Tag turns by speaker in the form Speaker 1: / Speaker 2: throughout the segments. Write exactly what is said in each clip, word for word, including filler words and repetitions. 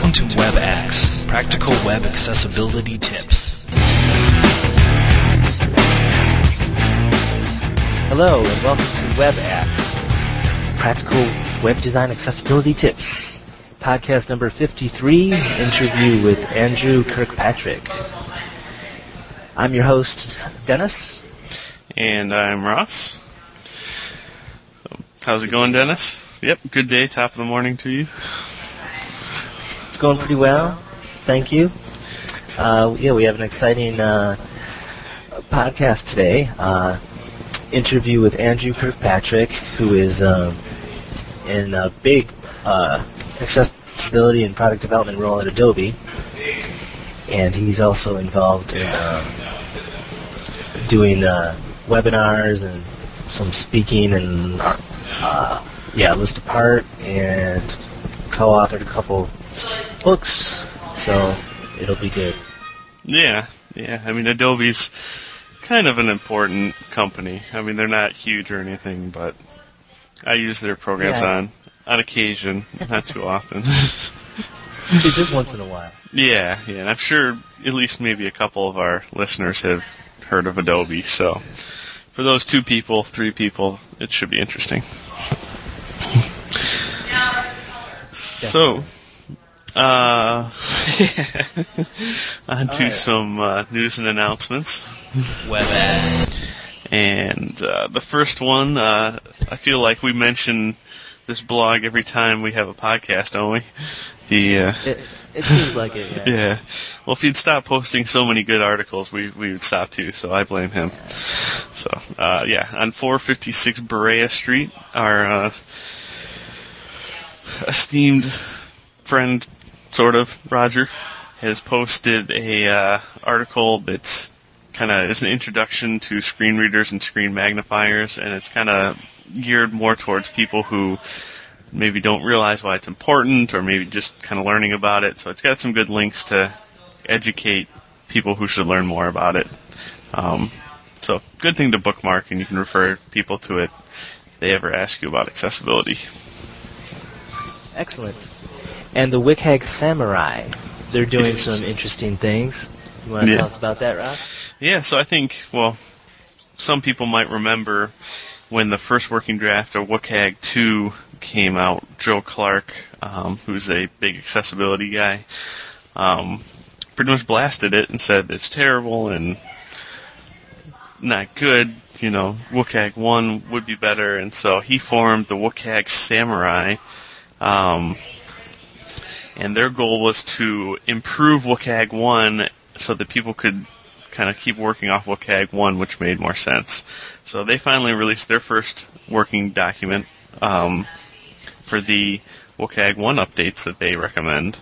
Speaker 1: Welcome to WebAx, Practical Web Accessibility Tips.
Speaker 2: Hello and welcome to WebAx, Practical Web Design Accessibility Tips. Podcast number fifty-three, interview with Andrew Kirkpatrick. I'm your host, Dennis.
Speaker 3: And I'm Ross. So, how's it going, Dennis? Yep, good day, top of the morning to you.
Speaker 2: It's going pretty well, thank you. Uh, yeah, we have an exciting uh, podcast today. Uh, interview with Andrew Kirkpatrick, who is um, in a big uh, accessibility and product development role at Adobe, and he's also involved in um, doing uh, webinars and some speaking and uh, yeah, List Apart, and co-authored a couple books, so it'll be good.
Speaker 3: Yeah, yeah. I mean, Adobe's kind of an important company. I mean, they're not huge or anything, but I use their programs
Speaker 2: yeah.
Speaker 3: on on occasion, not too often.
Speaker 2: Just once in a while.
Speaker 3: Yeah, yeah. And I'm sure at least maybe a couple of our listeners have heard of Adobe, so for those two people, three people, it should be interesting. So, uh, on to right. some uh, news and announcements.
Speaker 1: WebAx.
Speaker 3: And uh, the first one, uh, I feel like we mention this blog every time we have a podcast, don't we? The uh,
Speaker 2: it, it seems like it, yeah.
Speaker 3: Yeah. Well, if he'd stop posting so many good articles, we we would stop too, so I blame him. So, uh, yeah, on four fifty-six Berea Street, our uh, esteemed friend, sort of, Roger, has posted a uh, article that's kind of is an introduction to screen readers and screen magnifiers, and it's kind of geared more towards people who maybe don't realize why it's important, or maybe just kind of learning about it. So it's got some good links to educate people who should learn more about it. Um, so good thing to bookmark, and you can refer people to it if they ever ask you about accessibility.
Speaker 2: Excellent. And the WCAG Samurai, they're doing some interesting things. You want to
Speaker 3: yeah.
Speaker 2: tell us about that, Rob?
Speaker 3: Yeah, so I think, well, some people might remember when the first working draft of WCAG two came out, Joe Clark, um, who's a big accessibility guy, um, pretty much blasted it and said it's terrible and not good. You know, WCAG one would be better, and so he formed the WCAG Samurai, um, and their goal was to improve WCAG one so that people could kind of keep working off WCAG one, which made more sense. So they finally released their first working document um, for the WCAG one updates that they recommend.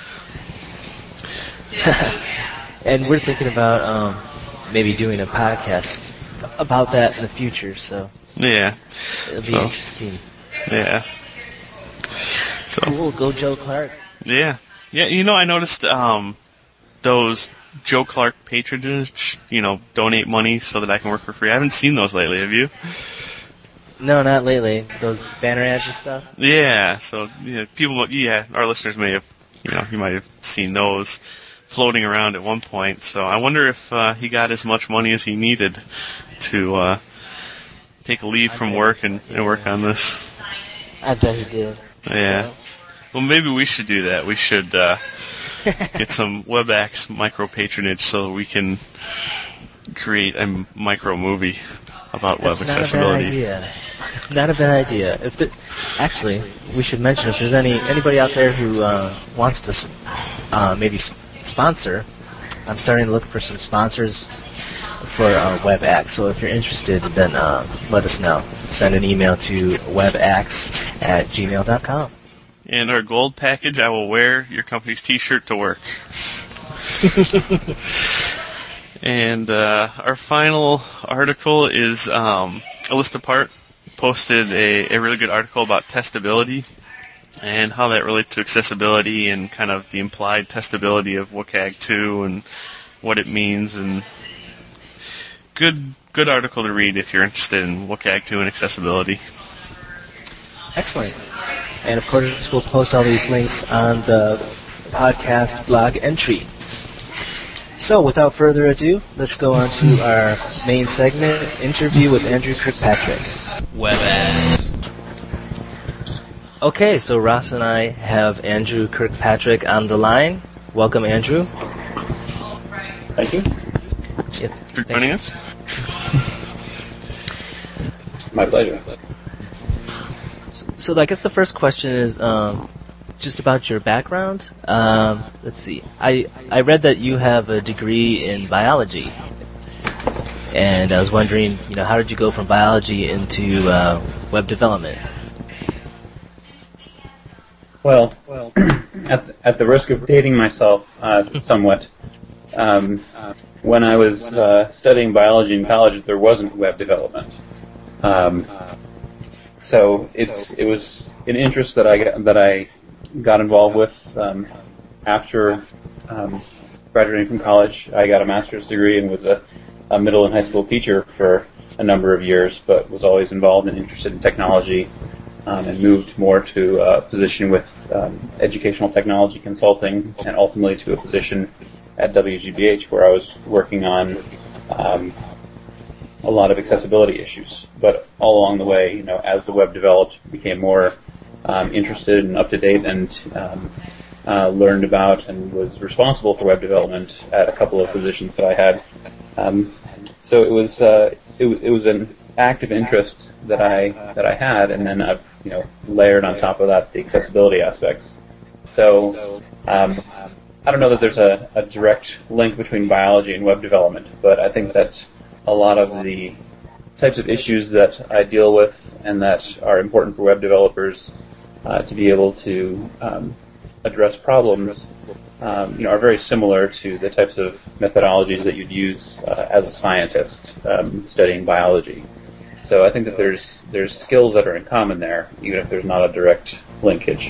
Speaker 2: And we're thinking about um, maybe doing a podcast about that in the future, so
Speaker 3: yeah,
Speaker 2: it'll be
Speaker 3: so,
Speaker 2: interesting.
Speaker 3: Yeah. So
Speaker 2: cool, go Joe Clark.
Speaker 3: Yeah, yeah. You know, I noticed um, those Joe Clark patronage, you know, donate money so that I can work for free. I haven't seen those lately. Have you?
Speaker 2: No, not lately. Those banner ads and stuff?
Speaker 3: Yeah, so, yeah, people, yeah, our listeners may have, you know, you might have seen those floating around at one point. So I wonder if uh, he got as much money as he needed to uh, take a leave I from work and, yeah. and work on this.
Speaker 2: I bet he did.
Speaker 3: Yeah.
Speaker 2: So.
Speaker 3: Well, maybe we should do that. We should uh, get some WebAx micro patronage so we can create a micro movie about
Speaker 2: That's
Speaker 3: web accessibility.
Speaker 2: Not a bad idea. Not a bad idea. If the, actually, we should mention if there's any anybody out there who uh, wants to uh, maybe sponsor. I'm starting to look for some sponsors for uh, WebAx. So if you're interested, then uh, let us know. Send an email to webax at gmail dot com.
Speaker 3: And our gold package, I will wear your company's T-shirt to work. And uh, our final article is um, A List Apart posted a, a really good article about testability and how that relates to accessibility and kind of the implied testability of WCAG two and what it means. And good good article to read if you're interested in WCAG two and accessibility.
Speaker 2: Excellent. And of course, we'll post all these links on the podcast blog entry. So, without further ado, let's go on to our main segment, interview with Andrew Kirkpatrick.
Speaker 1: WebEx.
Speaker 2: Okay, so Ross and I have Andrew Kirkpatrick on the line. Welcome, Andrew.
Speaker 4: Thank you.
Speaker 2: Yep.
Speaker 3: For joining us.
Speaker 4: My pleasure.
Speaker 2: So, so I guess the first question is um, just about your background. Um, let's see. I I read that you have a degree in biology, and I was wondering, you know, how did you go from biology into uh, web development?
Speaker 4: Well, well, at the, at the risk of dating myself uh, somewhat, um, when I was uh, studying biology in college, there wasn't web development. Um, so it's it was an interest that I got, that I got involved with um, after um, graduating from college. I got a master's degree and was a, a middle and high school teacher for a number of years, but was always involved and interested in technology. Um, and moved more to a position with um, educational technology consulting, and ultimately to a position at W G B H where I was working on um, a lot of accessibility issues. But all along the way, you know, as the web developed, became more um, interested and up to date, and um, uh, learned about and was responsible for web development at a couple of positions that I had. Um, so it was uh, it was it was an active interest that I that I had, and then I've you know layered on top of that the accessibility aspects. So um, I don't know that there's a, a direct link between biology and web development, but I think that a lot of the types of issues that I deal with and that are important for web developers uh, to be able to um, address problems, um, you know, are very similar to the types of methodologies that you'd use uh, as a scientist um, studying biology. So I think that there's there's skills that are in common there, even if there's not a direct linkage.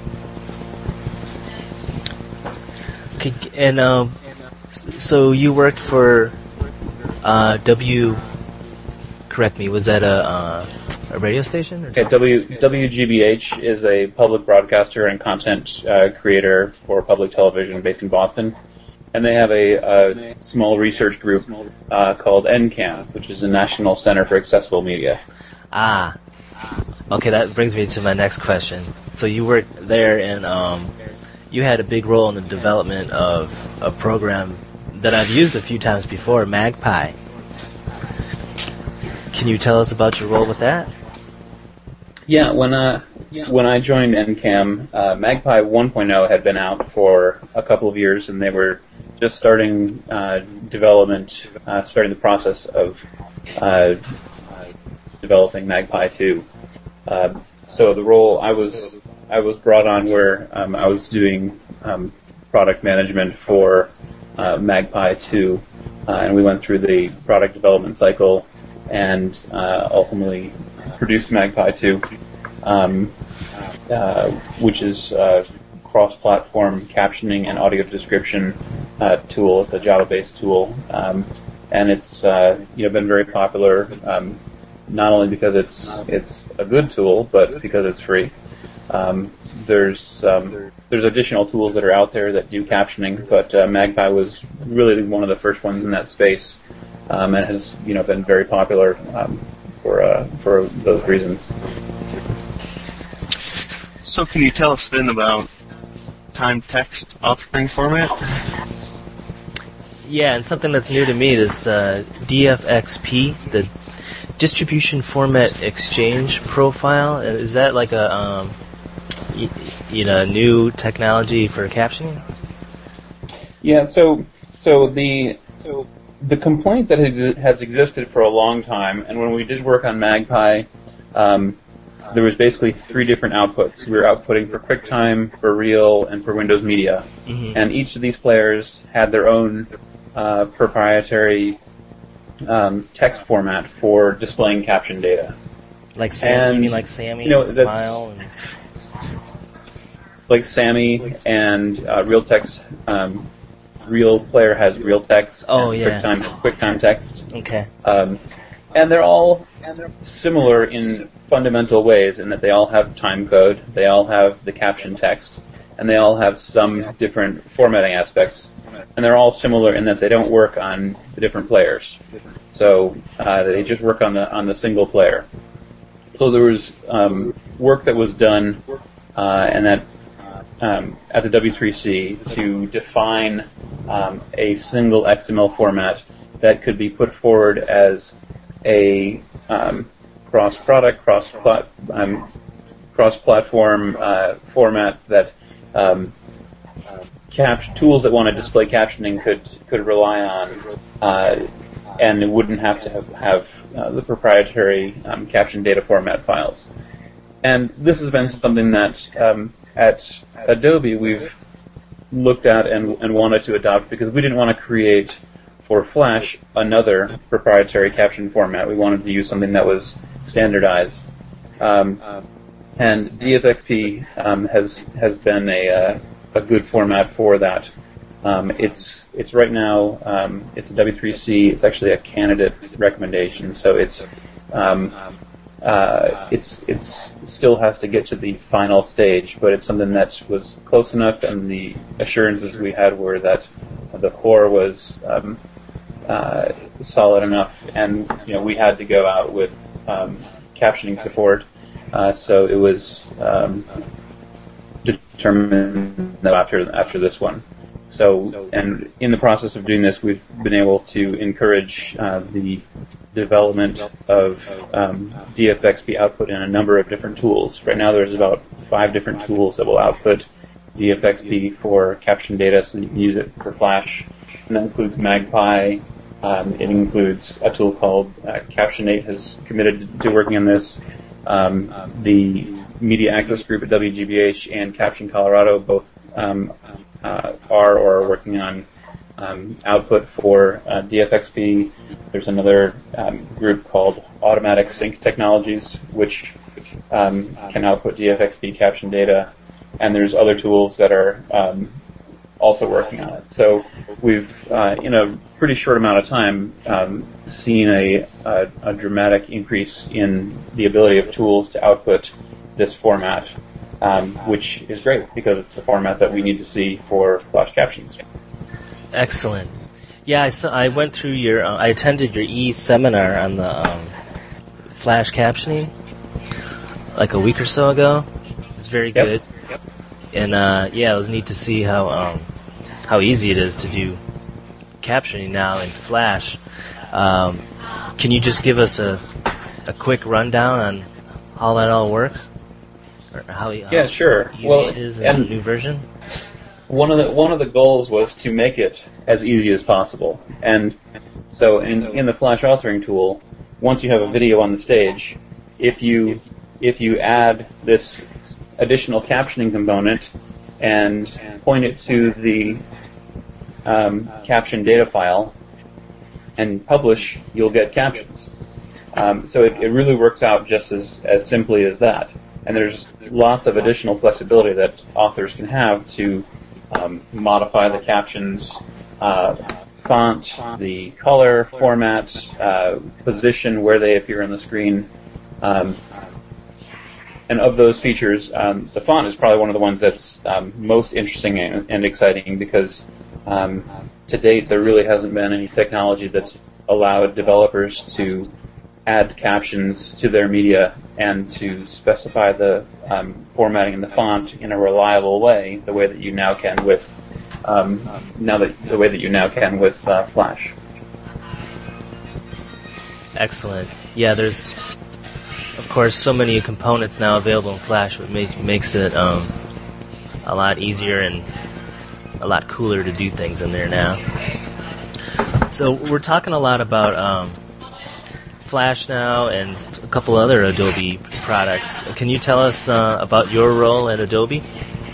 Speaker 2: Okay, and um, so you worked for uh, W. Correct me. Was that a uh, a radio station? Or
Speaker 4: okay, W WGBH is a public broadcaster and content uh, creator for public television based in Boston. And they have a, a small research group uh, called N CAM, which is the National Center for Accessible Media.
Speaker 2: Ah, okay. That brings me to my next question. So you worked there, and um, you had a big role in the development of a program that I've used a few times before, Magpie. Can you tell us about your role with that?
Speaker 4: Yeah, when uh, when I joined N CAM, uh, Magpie one point oh had been out for a couple of years, and they were just starting uh, development, uh, starting the process of uh, developing Magpie two. Uh, so the role I was I was brought on where um, I was doing um, product management for uh, Magpie two, uh, and we went through the product development cycle and uh, ultimately produced Magpie two, um, uh, which is uh, cross-platform captioning and audio description uh, tool. It's a Java-based tool, um, and it's uh, you know been very popular. Um, not only because it's it's a good tool, but because it's free. Um, there's um, there's additional tools that are out there that do captioning, but uh, Magpie was really one of the first ones in that space, um, and has you know been very popular um, for uh, for those reasons.
Speaker 3: So can you tell us then about time text authoring format?
Speaker 2: Yeah, and something that's new to me, this uh, D F X P, the Distribution Format Exchange Profile. Is that like a um, y- you know new technology for captioning?
Speaker 4: Yeah. So so the so the complaint that has, has existed for a long time, and when we did work on Magpie, um, there was basically three different outputs. We were outputting for QuickTime, for Real, and for Windows Media, mm-hmm. and each of these players had their own uh, proprietary um, text format for displaying caption data.
Speaker 2: Like Sammy, and, you mean like Sammy,
Speaker 4: you know,
Speaker 2: and Smile, and
Speaker 4: like Sammy and uh, Real Text. Um, Real player has Real Text.
Speaker 2: Oh
Speaker 4: and
Speaker 2: yeah.
Speaker 4: QuickTime has QuickTime Text.
Speaker 2: Okay.
Speaker 4: Um, and they're all similar in fundamental ways in that they all have time code, they all have the caption text, and they all have some different formatting aspects, and they're all similar in that they don't work on the different players. So uh, they just work on the on the single player. So there was um, work that was done, uh, and that um, at the W three C to define um, a single X M L format that could be put forward as a um, cross-product, cross-plat, um, cross-platform uh, format that um, cap- tools that want to display captioning could could rely on, uh, and it wouldn't have to have, have uh, the proprietary um, caption data format files. And this has been something that um, at Adobe we've looked at and, and wanted to adopt because we didn't want to create for Flash another proprietary caption format. We wanted to use something that was standardized. Um, and D F X P um, has has been a uh, a good format for that. Um, it's it's right now um, it's a W three C. It's actually a candidate recommendation, so it's um, uh, it's it's it still has to get to the final stage, but it's something that was close enough, and the assurances we had were that the core was um, uh, solid enough, and you know we had to go out with um, captioning support, uh, so it was um, determined that after after this one. So, and in the process of doing this, we've been able to encourage uh, the development of um, D F X P output in a number of different tools. Right now, there's about five different tools that will output D F X P for caption data, so you can use it for Flash. And that includes Magpie. Um, it includes a tool called uh, Captionate has committed to working on this. Um, the Media Access Group at W G B H and Caption Colorado both um, uh, are or are working on um, output for uh, D F X P. There's another um, group called Automatic Sync Technologies, which um, can output D F X P caption data. And there's other tools that are um, also working on it. So we've, uh, in a pretty short amount of time, um, seen a, a, a dramatic increase in the ability of tools to output this format, um, which is great because it's the format that we need to see for Flash captions.
Speaker 2: Excellent. Yeah, I, saw, I went through your, uh, I attended your e-seminar on the um, Flash captioning like a week or so ago. It's very good.
Speaker 4: Yep.
Speaker 2: And uh, yeah, it was neat to see how um, how easy it is to do captioning now in Flash. Um, can you just give us a a quick rundown on how that all works? Or how, how
Speaker 4: yeah, sure.
Speaker 2: easy
Speaker 4: well,
Speaker 2: it is in
Speaker 4: and
Speaker 2: the new version?
Speaker 4: One of the one of the goals was to make it as easy as possible. And so in in the Flash authoring tool, once you have a video on the stage, if you if you add this additional captioning component and point it to the um, caption data file and publish, you'll get captions. Um, so it, it really works out just as, as simply as that. And there's lots of additional flexibility that authors can have to um, modify the captions, uh, font, the color, format, uh, position, where they appear on the screen. Um, And of those features, um, the font is probably one of the ones that's um, most interesting and, and exciting because um, to date there really hasn't been any technology that's allowed developers to add captions to their media and to specify the um, formatting and the font in a reliable way, the way that you now can with um, now that the way that you now can with uh, Flash.
Speaker 2: Excellent. Yeah, there's, of course, so many components now available in Flash, which make, makes it um, a lot easier and a lot cooler to do things in there now. So we're talking a lot about um, Flash now and a couple other Adobe products. Can you tell us uh, about your role at Adobe?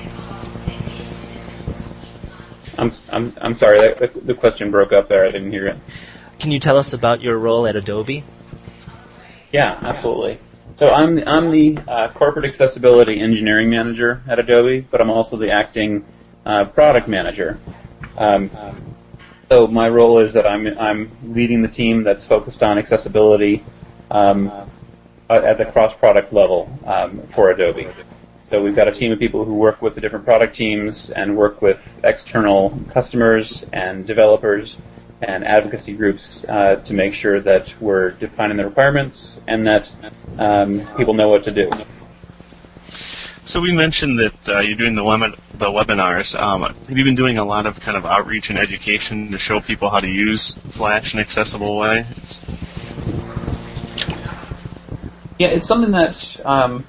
Speaker 4: I'm I'm I'm sorry, that, the question broke up there. I didn't hear it.
Speaker 2: Can you tell us about your role at Adobe?
Speaker 4: Yeah, absolutely. So I'm I'm the uh, corporate accessibility engineering manager at Adobe, but I'm also the acting uh, product manager. Um, so my role is that I'm I'm leading the team that's focused on accessibility um, at the cross product level um, for Adobe. So we've got a team of people who work with the different product teams and work with external customers and developers and advocacy groups uh, to make sure that we're defining the requirements and that um, people know what to do.
Speaker 3: So we mentioned that uh, you're doing the, web- the webinars. Um, have you been doing a lot of kind of outreach and education to show people how to use Flash in an accessible way? It's
Speaker 4: yeah, it's something that um,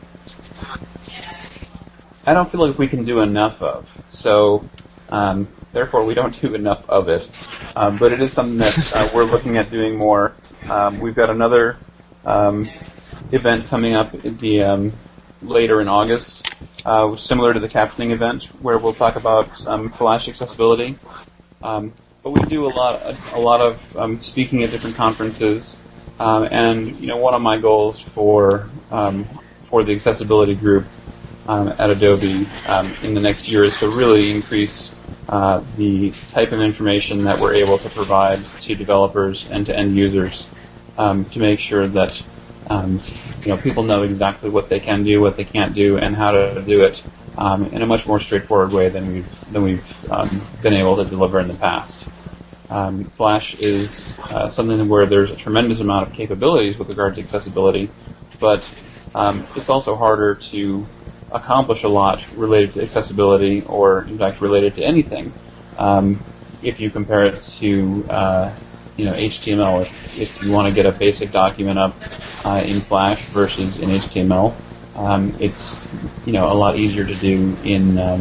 Speaker 4: I don't feel like we can do enough of. So um, therefore, we don't do enough of it. Um, but it is something that uh, we're looking at doing more. Um, we've got another um, event coming up at the, um, later in August, uh, similar to the captioning event, where we'll talk about um, Flash accessibility. Um, but we do a lot, a, a lot of um, speaking at different conferences. Um, and you know, one of my goals for um, for the accessibility group um, at Adobe um, in the next year is to really increase uh, the type of information that we're able to provide to developers and to end users um, to make sure that um, you know people know exactly what they can do, what they can't do, and how to do it um, in a much more straightforward way than we've than we've um, been able to deliver in the past. Um, Flash is uh, something where there's a tremendous amount of capabilities with regard to accessibility, but um, it's also harder to accomplish a lot related to accessibility, or in fact related to anything, um, if you compare it to uh, you know H T M L. If, if you want to get a basic document up uh, in Flash versus in H T M L, um, it's you know a lot easier to do in um,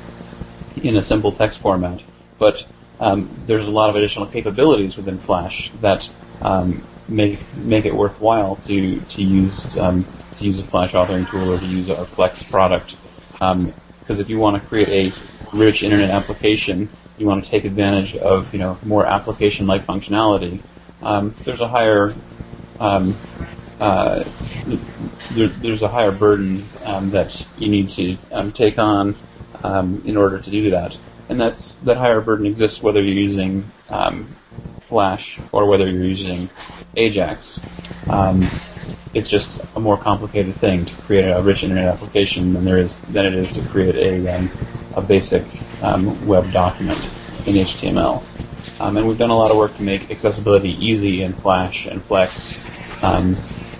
Speaker 4: in a simple text format, but Um, there's a lot of additional capabilities within Flash that um, make make it worthwhile to to use um, to use a Flash authoring tool or to use our Flex product. Because um, if you want to create a rich internet application, you want to take advantage of you know more application-like functionality. Um, there's a higher um, uh, there, there's a higher burden um, that you need to um, take on um, in order to do that. And that's that higher burden exists whether you're using um, Flash or whether you're using Ajax. Um, it's just a more complicated thing to create a rich internet application than there is than it is to create a um, a basic um, web document in H T M L. Um, and we've done a lot of work to make accessibility easy in Flash and Flex um,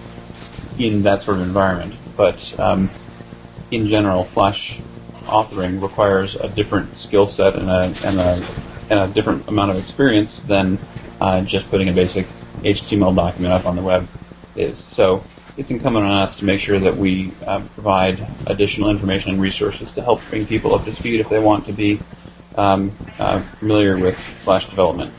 Speaker 4: in that sort of environment. But um, in general, Flash authoring requires a different skill set and a, and a and a different amount of experience than uh, just putting a basic H T M L document up on the web is. So it's incumbent on us to make sure that we uh, provide additional information and resources to help bring people up to speed if they want to be um, uh, familiar with Flash development.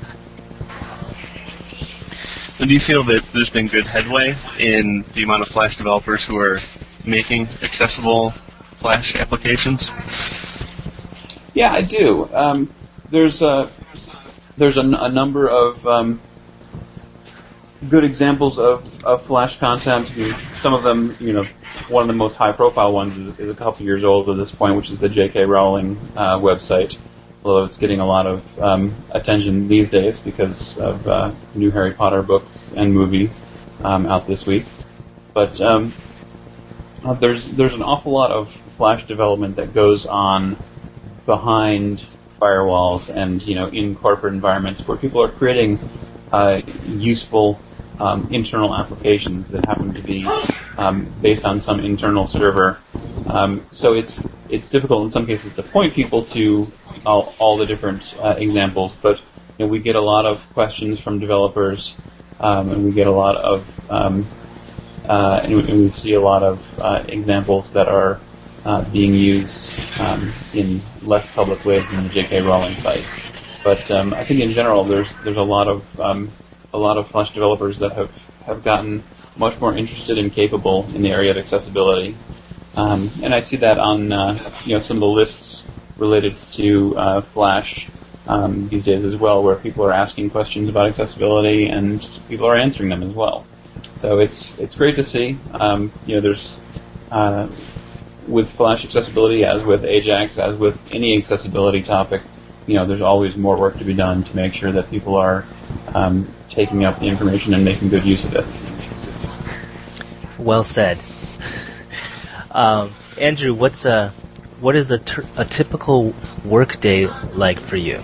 Speaker 3: So do you feel that there's been good headway in the amount of Flash developers who are making accessible Flash applications?
Speaker 4: Yeah, I do. Um, there's a there's a, n- a number of um, good examples of, of Flash content. I mean, some of them, you know, one of the most high-profile ones is, is a couple years old at this point, which is the J K Rowling uh, website. Although it's getting a lot of um, attention these days because of uh, new Harry Potter book and movie um, out this week. But um, uh, there's there's an awful lot of Flash development that goes on behind firewalls and you know in corporate environments where people are creating uh, useful um, internal applications that happen to be um, based on some internal server. Um, so it's it's difficult in some cases to point people to all, all the different uh, examples, but you know, we get a lot of questions from developers, um, and we get a lot of um, uh, and, we, and we see a lot of uh, examples that are Uh, being used um, in less public ways than the J K Rowling site, but um, I think in general there's there's a lot of um, a lot of Flash developers that have, have gotten much more interested and capable in the area of accessibility, um, and I see that on uh, you know some of the lists related to uh, Flash um, these days as well, where people are asking questions about accessibility and people are answering them as well. So it's it's great to see. Um, you know, there's uh, with Flash accessibility, as with Ajax, as with any accessibility topic, you know, there's always more work to be done to make sure that people are um, taking up the information and making good use of it.
Speaker 2: Well said. Um, Andrew, what's a what is a, ter- a typical work day like for you?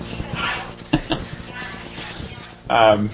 Speaker 4: um,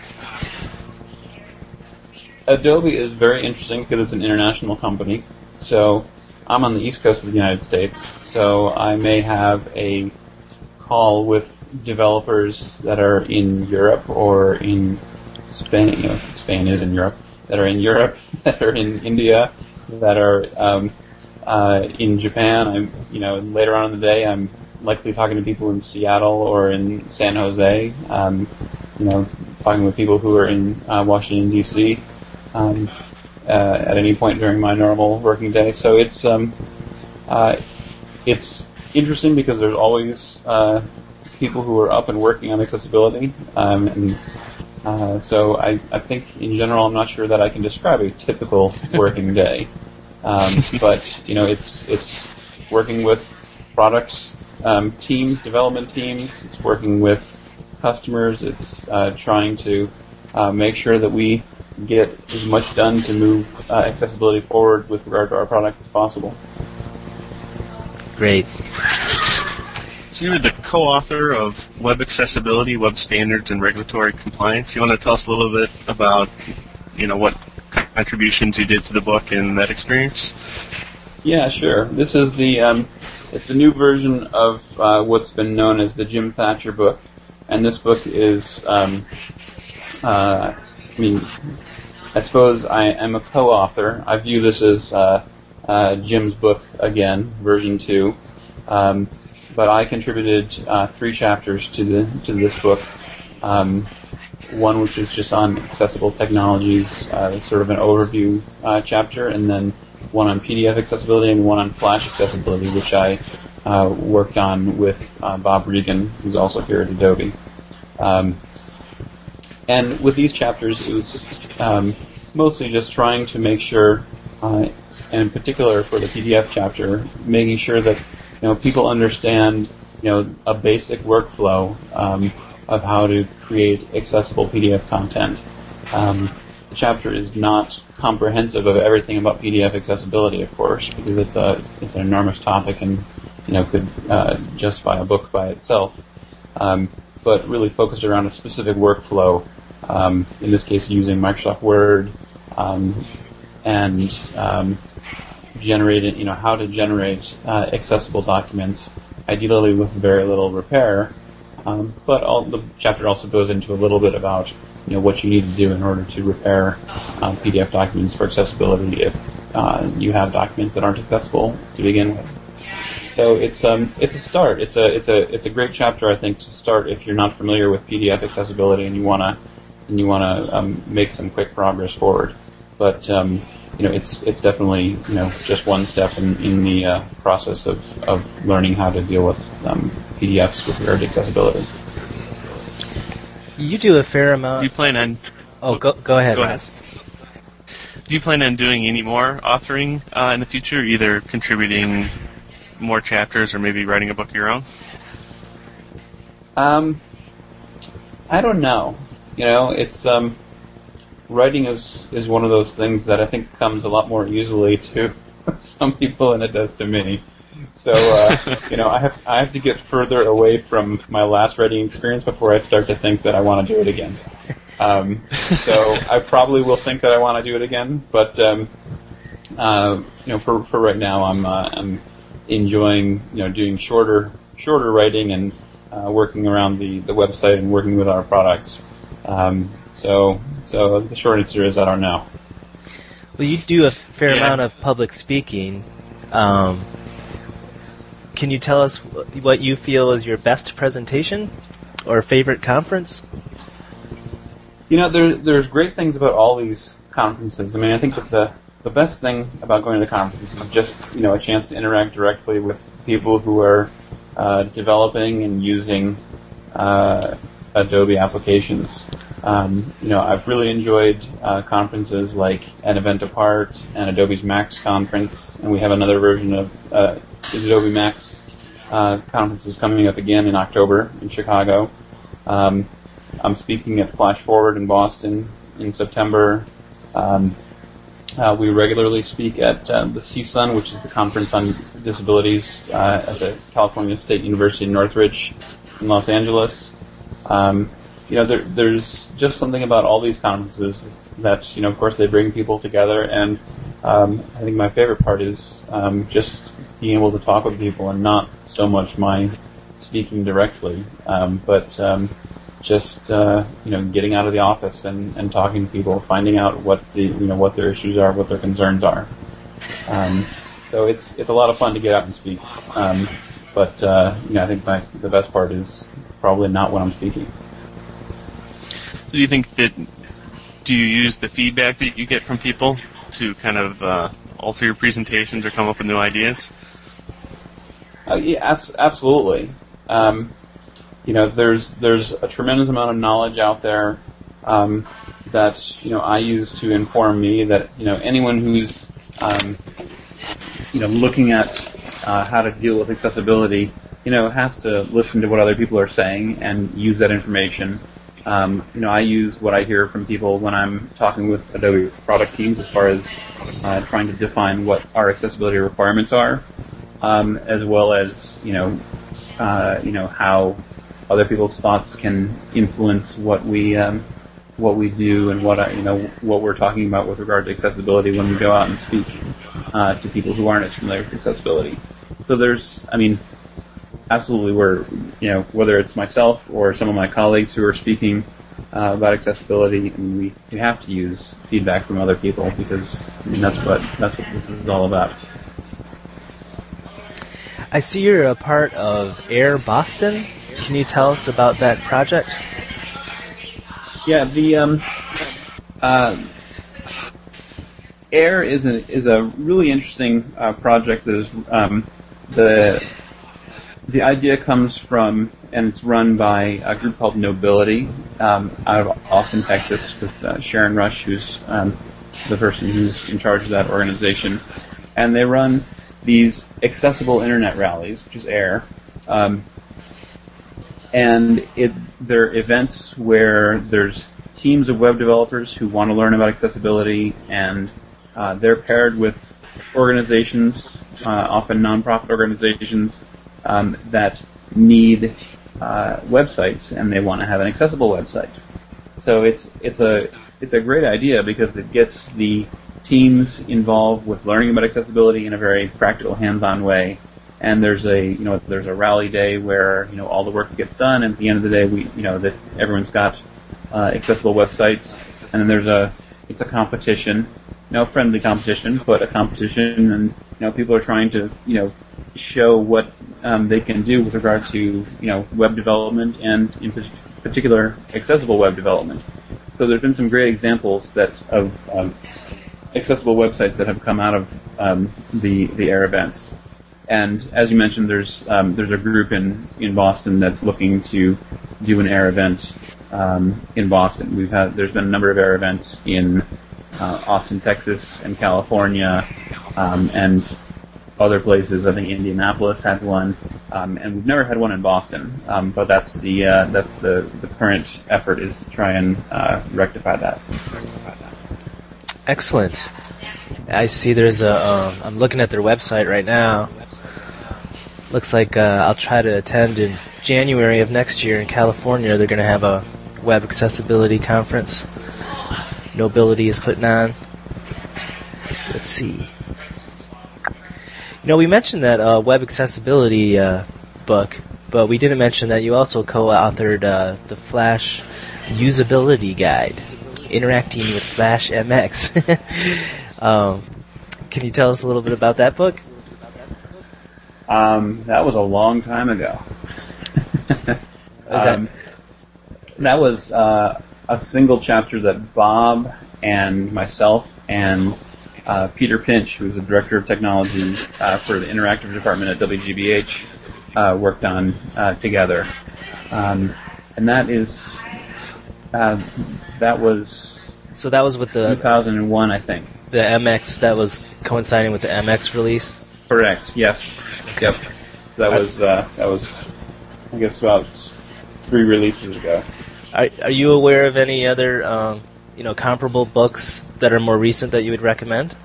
Speaker 4: Adobe is very interesting because it's an international company. So I'm on the East Coast of the United States, so I may have a call with developers that are in Europe or in Spain. You know, Spain is in Europe. That are in Europe, that are in India, that are um, uh, in Japan. I'm, you know, later on in the day, I'm likely talking to people in Seattle or in San Jose. Um, you know, talking with people who are in uh, Washington D C Um, uh, at any point during my normal working day. So it's um, uh, it's interesting because there's always uh, people who are up and working on accessibility, um, and uh, so I, I think in general I'm not sure that I can describe a typical working day, um, but you know it's it's working with products um, teams, development teams. It's working with customers. It's uh, trying to uh, make sure that we get as much done to move uh, accessibility forward with regard to our products as possible.
Speaker 2: Great.
Speaker 3: So you're the co-author of Web Accessibility, Web Standards, and Regulatory Compliance. You want to tell us a little bit about, you know, what contributions you did to the book and that experience?
Speaker 4: Yeah, sure. This is the um, it's a new version of uh, what's been known as the Jim Thatcher book, and this book is, um, uh, I mean, I suppose I am a co-author. I view this as uh, uh, Jim's book again, version two. Um, but I contributed uh, three chapters to the to this book. Um, one which is just on accessible technologies, uh, sort of an overview uh, chapter, and then one on P D F accessibility and one on Flash accessibility, which I uh, worked on with uh, Bob Regan, who's also here at Adobe. Um, and with these chapters, it was um, mostly just trying to make sure, uh, and in particular for the P D F chapter, making sure that you know people understand you know a basic workflow um, of how to create accessible P D F content. Um, the chapter is not comprehensive of everything about P D F accessibility, of course, because it's a it's an enormous topic and you know could uh, justify a book by itself. Um, but really focused around a specific workflow. Um, in this case, using Microsoft Word um, and um, generating, you know, how to generate uh, accessible documents, ideally with very little repair. Um, but all, the chapter also goes into a little bit about, you know, what you need to do in order to repair uh, P D F documents for accessibility if uh, you have documents that aren't accessible to begin with. So it's um it's a start. It's a it's a it's a great chapter, I think, to start if you're not familiar with P D F accessibility and you wanna and you wanna um, make some quick progress forward. But um, you know it's it's definitely you know just one step in in the uh, process of, of learning how to deal with um, P D Fs with regard to accessibility.
Speaker 2: You do a fair amount.
Speaker 3: Do you plan on?
Speaker 2: Oh, go go ahead.
Speaker 3: Go ahead. Do you plan on doing any more authoring uh, in the future, either contributing more chapters or maybe writing a book of your own?
Speaker 4: Um, I don't know. You know, it's um, writing is is one of those things that I think comes a lot more easily to some people than it does to me. So uh, you know, I have I have to get further away from my last writing experience before I start to think that I want to do it again. Um, so I probably will think that I want to do it again, but um, uh, you know, for for right now, I'm uh, I'm enjoying you know doing shorter shorter writing and uh, working around the, the website and working with our products. Um, so so the short answer is I don't know.
Speaker 2: Well, you do a fair
Speaker 3: yeah.
Speaker 2: amount of public speaking. Um, can you tell us what you feel is your best presentation or favorite conference?
Speaker 4: You know, there there's great things about all these conferences. I mean, I think that the The best thing about going to the conferences is just, you know, a chance to interact directly with people who are uh, developing and using uh, Adobe applications. Um, you know, I've really enjoyed uh, conferences like an Event Apart and Adobe's Max conference, and we have another version of uh, Adobe Max uh, conferences coming up again in October in Chicago. Um, I'm speaking at Flash Forward in Boston in September. Um, Uh, we regularly speak at uh, the C S U N, which is the Conference on Disabilities uh, at the California State University in Northridge in Los Angeles. Um, you know, there, there's just something about all these conferences that, you know, of course, they bring people together, and um, I think my favorite part is um, just being able to talk with people, and not so much my speaking directly, um, but um, just uh, you know, getting out of the office and, and talking to people, finding out what the you know what their issues are, what their concerns are. Um, so it's it's a lot of fun to get out and speak. Um, but uh, you know, I think my the best part is probably not when I'm speaking.
Speaker 3: So do you think that do you use the feedback that you get from people to kind of uh, alter your presentations or come up with new ideas?
Speaker 4: Uh, yeah, abs- absolutely. Um, you know, there's there's a tremendous amount of knowledge out there um, that you know I use to inform me. That you know anyone who's um, you know looking at uh, how to deal with accessibility, you know, has to listen to what other people are saying and use that information. Um, you know, I use what I hear from people when I'm talking with Adobe product teams as far as uh, trying to define what our accessibility requirements are, um, as well as you know, uh, you know how other people's thoughts can influence what we um, what we do and what I, you know what we're talking about with regard to accessibility when we go out and speak uh, to people who aren't as familiar with accessibility. So there's, I mean. Absolutely, we're, you know, whether it's myself or some of my colleagues who are speaking uh, about accessibility, I mean, we, we have to use feedback from other people because I mean, that's what that's what this is all about.
Speaker 2: I see you're a part of Air Boston. Can you tell us about that project?
Speaker 4: Yeah, the um, uh, Air is a is a really interesting uh, project that is um, the The idea comes from, and it's run by a group called Nobility um, out of Austin, Texas, with uh, Sharon Rush, who's um, the person who's in charge of that organization. And they run these accessible internet rallies, which is AIR. Um, and it, they're events where there's teams of web developers who want to learn about accessibility, and uh, they're paired with organizations, uh, often nonprofit organizations, Um, that need uh, websites, and they want to have an accessible website. So it's it's a it's a great idea because it gets the teams involved with learning about accessibility in a very practical, hands-on way. And there's a you know there's a rally day where you know all the work gets done, and at the end of the day, we you know that everyone's got uh, accessible websites, and then there's a it's a competition, you know, friendly competition, but a competition, and you know people are trying to you know show what um, they can do with regard to you know web development and in particular accessible web development. So there's been some great examples that of um, accessible websites that have come out of um, the the AIR events. And as you mentioned, there's um, there's a group in, in Boston that's looking to do an AIR event um, in Boston. We've had there's been a number of AIR events in uh, Austin, Texas, and California, um, and other places. I think Indianapolis had one, um, and we've never had one in Boston. Um, but that's the uh, that's the, the current effort is to try and uh, rectify that.
Speaker 2: Excellent. I see. There's a. Um, I'm looking at their website right now. Looks like uh, I'll try to attend in January of next year in California. They're going to have a web accessibility conference. Nobility is putting on. Let's see. You know, we mentioned that uh, web accessibility uh, book, but we didn't mention that you also co-authored uh, the Flash Usability Guide, Interacting with Flash M X. um, can you tell us a little bit about that book?
Speaker 4: Um, that was a long time ago.
Speaker 2: Was
Speaker 4: um, that? that was uh, a single chapter that Bob and myself and Uh, Peter Pinch, who's the director of technology uh, for the interactive department at W G B H, uh, worked on uh, together, um, and that is uh, that was
Speaker 2: so that was with the
Speaker 4: two thousand one, I think.
Speaker 2: The M X that was coinciding with the M X release.
Speaker 4: Correct. Yes. Yep. So that was uh, that was I guess about three releases ago.
Speaker 2: Are, are you aware of any other um, you know, comparable books that are more recent that you would recommend?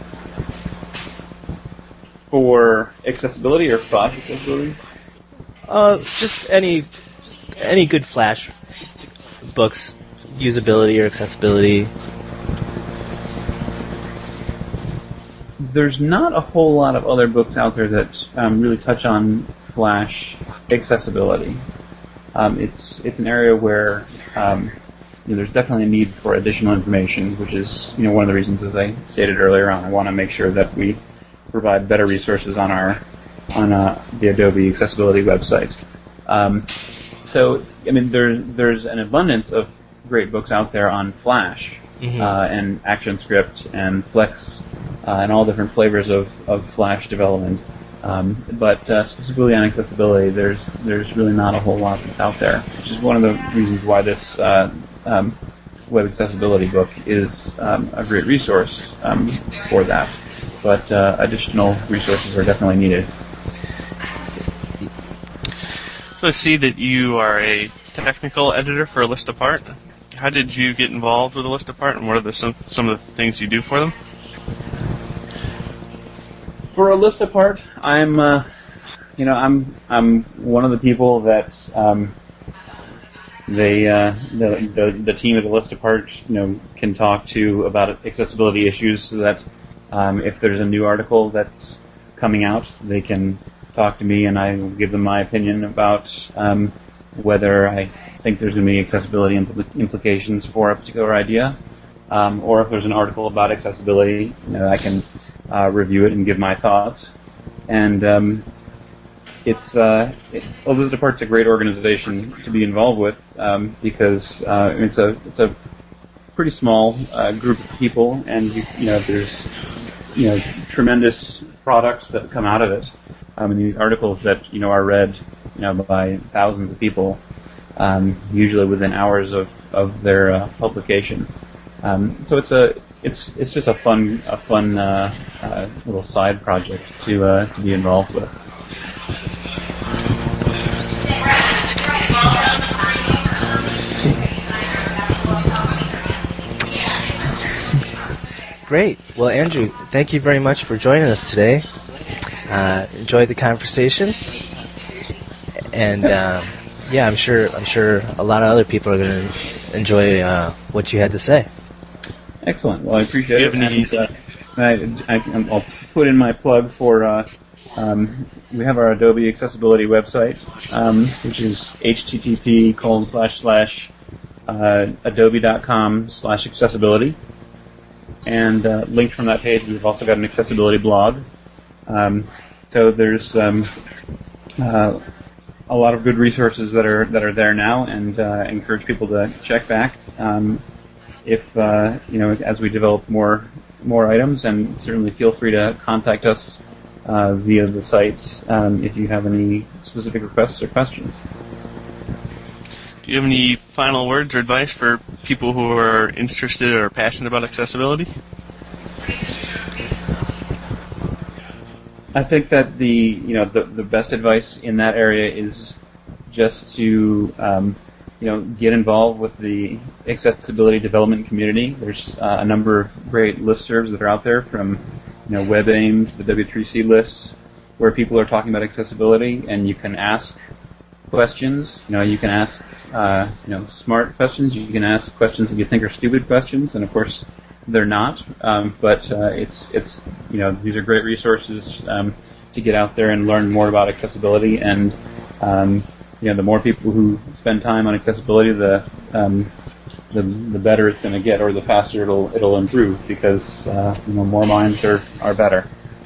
Speaker 4: For accessibility or Flash accessibility?
Speaker 2: Uh, just any any good Flash books, usability or accessibility.
Speaker 4: There's not a whole lot of other books out there that um, really touch on Flash accessibility. Um, it's it's an area where um, you know, there's definitely a need for additional information, which is you know one of the reasons, as I stated earlier on, I want to make sure that we provide better resources on our on uh, the Adobe Accessibility website. Um, so, I mean, there's there's an abundance of great books out there on Flash
Speaker 2: mm-hmm.
Speaker 4: uh, and ActionScript and Flex uh, and all different flavors of, of Flash development. Um, but uh, specifically on accessibility, there's there's really not a whole lot that's out there, which is one of the reasons why this uh, um, web accessibility book is um, a great resource um, for that. But uh, additional resources are definitely needed.
Speaker 3: So I see that you are a technical editor for A List Apart. How did you get involved with A List Apart, and what are the, some some of the things you do for them?
Speaker 4: For A List Apart, I'm, uh, you know, I'm I'm one of the people that um, they uh, the, the the team at A List Apart, you know, can talk to about accessibility issues, so that um, if there's a new article that's coming out, they can talk to me, and I will give them my opinion about um, whether I think there's going to be accessibility impl- implications for a particular idea, um, or if there's an article about accessibility, you know, I can uh, review it and give my thoughts. And um, it's uh, it's A List Apart's a great organization to be involved with um, because uh, it's a it's a pretty small uh, group of people, and you, you know there's you know tremendous products that come out of it. Um, and these articles that you know are read, you know, by thousands of people, um, usually within hours of of their uh, publication. Um, so it's a it's it's just a fun a fun uh, uh, little side project to uh, to be involved with.
Speaker 2: Great. Well, Andrew, thank you very much for joining us today. Uh, enjoyed the conversation, and um, yeah, I'm sure I'm sure a lot of other people are going to enjoy uh, what you had to say.
Speaker 4: Excellent. Well, I appreciate it.
Speaker 3: Any...
Speaker 4: And, uh, I, I, I'll put in my plug for uh, um, we have our Adobe Accessibility website, um, which is http colon slash slash adobe.com slash accessibility. And uh, linked from that page, we've also got an accessibility blog. Um, so there's um, uh, a lot of good resources that are that are there now, and uh, encourage people to check back um, if uh, you know as we develop more more items, and certainly feel free to contact us uh, via the site um, if you have any specific requests or questions.
Speaker 3: Do you have any final words or advice for people who are interested or passionate about accessibility?
Speaker 4: I think that the you know the the best advice in that area is just to um, you know get involved with the accessibility development community. There's uh, a number of great listservs that are out there, from you know WebAIM to the W three C lists, where people are talking about accessibility, and you can ask questions. You know, you can ask uh, you know smart questions. You can ask questions that you think are stupid questions, and of course they're not. Um, but uh, it's it's you know these are great resources um, to get out there and learn more about accessibility. And um, you know the more people who spend time on accessibility, the um, the the better it's going to get, or the faster it'll it'll improve, because uh, you know more minds are are better.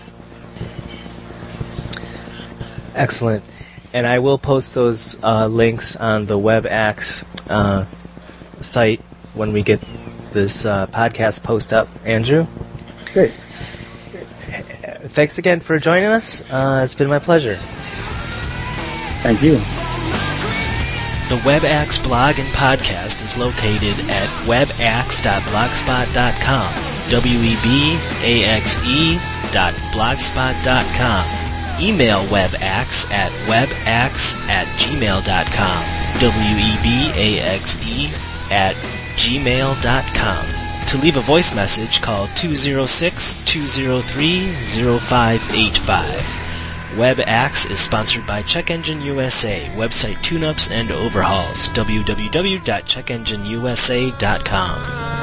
Speaker 2: Excellent. And I will post those uh, links on the WebAx uh, site when we get this uh, podcast post up. Andrew?
Speaker 4: Great.
Speaker 2: Thanks again for joining us. Uh, it's been my pleasure.
Speaker 4: Thank you.
Speaker 1: The WebAx blog and podcast is located at webaxe dot blogspot dot com. W E B A X E dot blogspot dot com. Email WebAxe at webaxe at gmail dot com. W E B A X E at gmail dot com. To leave a voice message, call two oh six, two oh three, oh five eight five. WebAxe is sponsored by Check Engine U S A, website tune-ups and overhauls, w w w dot check engine u s a dot com.